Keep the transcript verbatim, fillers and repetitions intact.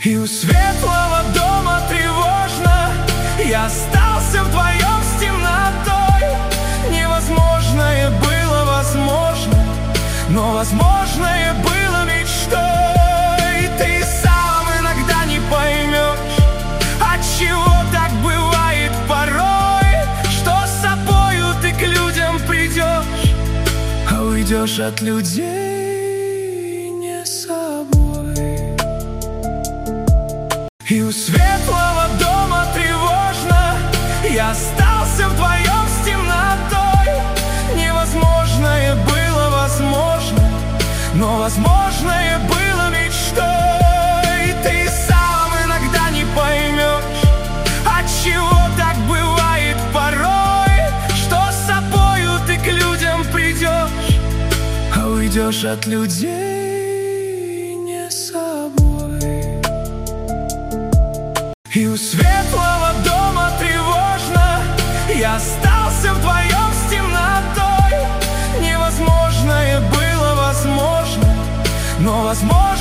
И у светлого дома тревожно, я остался вдвоем с темнотой. Невозможное было возможно, но возможное было мечтой. Ты сам иногда не поймешь, отчего так бывает порой, что с собою ты к людям придешь, а уйдешь от людей не собой. И у светлого дома тревожно, я остался вдвоем с темнотой. Невозможное было возможно, но возможное было мечтой. Ты сам иногда не поймешь, отчего так бывает порой, что с собою ты к людям придешь, а уйдешь от людей не собой. И у светлого дома тревожно, я остался вдвоем с темнотой. Невозможное было возможно, но возможно